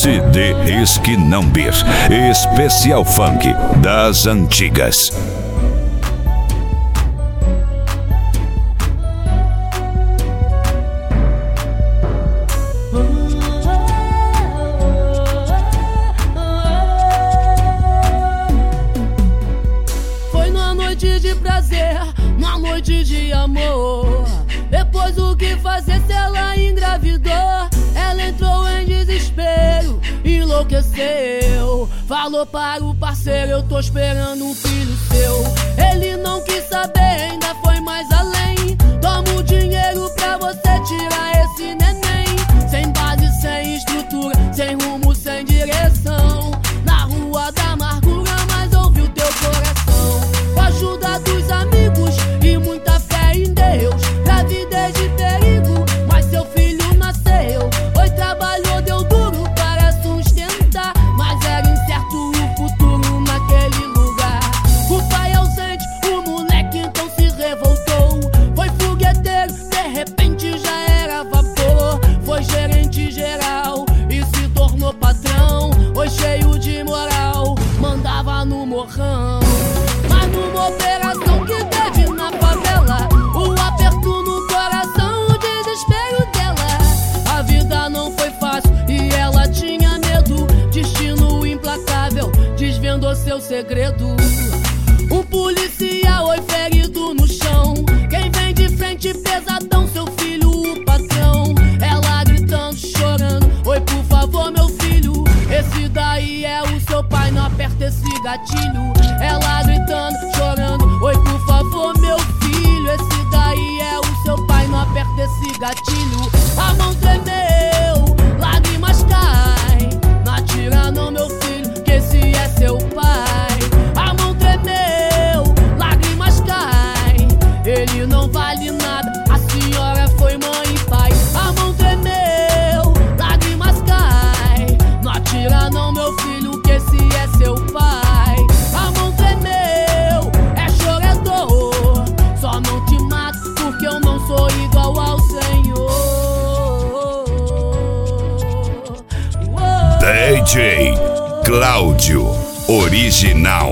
CD Esquinambir, especial funk das antigas. Foi numa noite de prazer, numa noite de amor. Depois o que fazer se ela engravidou? Ela entrou em desespero, enlouqueceu. Falou para o parceiro, eu tô esperando um filho seu. Ele não quis saber, ainda foi mais além. Toma o dinheiro pra você tirar esse neném. Sem base, sem estrutura, sem rumo, sem direção. Na rua da amargura, mas ouvi o teu coração. Com a ajuda dos amigos e muita fé em Deus, gravidez de perigo, mas seu filho nasceu. Oi, trabalhou, deu duro para sustentar, mas era incerto o futuro naquele lugar. O pai ausente, o moleque então se revoltou. Foi fogueteiro, de repente já era vapor. Foi gerente geral e se tornou patrão. Oi, cheio de moral, mandava no morrão. Mas numa operação que teve na favela, o aperto no coração, o desespero dela. A vida não foi fácil e ela tinha medo. Destino implacável desvendou seu segredo. Um policial foi ferido no chão. Quem vem de frente pesadão, seu filho, o patrão. Ela gritando, chorando, oi, por favor, meu filho. Esse daí é o seu pai, não aperta esse gatilho. Ela gritando, chorando, oi, por favor, meu filho. Esse daí é o seu pai, não aperta esse gatilho. A mão tremeu, lágrimas caem. Não atira não, meu filho, que esse é seu pai. A mão tremeu, lágrimas caem. Ele não vale nada, a senhora foi mãe e pai. A mão tremeu, lágrimas caem. Não atira não, meu filho, que esse é seu pai. A mão tremeu, é choro, é dor. Só não te mato porque eu não sou igual ao Senhor. DJ Cláudio Original.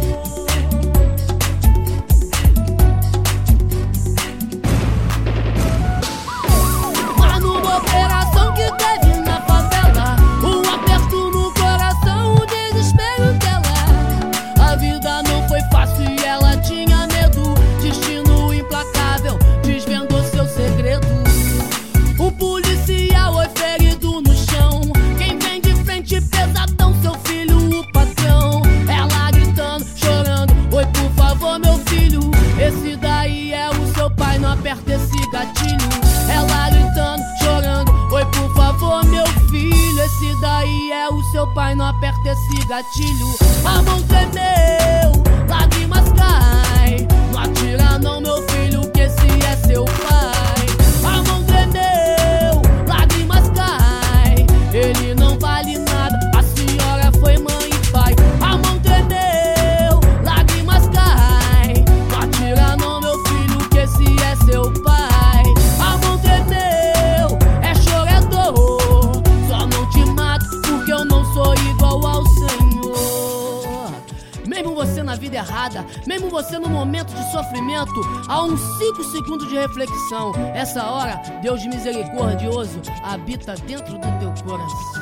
Mas numa operação que teve na favela, um aperto no coração, o desespero dela. A vida não foi fácil e ela tinha medo. Destino implacável desvendou seu segredo. O policial foi ferido no chão. Quem vem de frente pesadão, seu filho, o patrão. Ela gritando, chorando, oi, por favor, meu filho. Esse daí é o seu pai, não aperta esse gatilho. Ela gritando, chorando, oi, por favor, meu filho. Esse daí é o seu pai, não aperta esse gatilho. A mão tremeu, lágrimas caem. Não atira não, meu filho, que esse é seu pai. A mão tremeu, lágrimas caem. Ele não vale nada, a senhora foi mãe e pai. A mão tremeu, lágrimas caem. Não atira não, meu filho, que esse é seu pai. A mão tremeu, é choro, é dor. Só não te mato porque eu não sou igual ao Senhor. Mesmo você na vida errada, mesmo você no momento de sofrimento, há uns 5 segundos de reflexão. Essa hora, Deus misericordioso habita dentro do teu coração.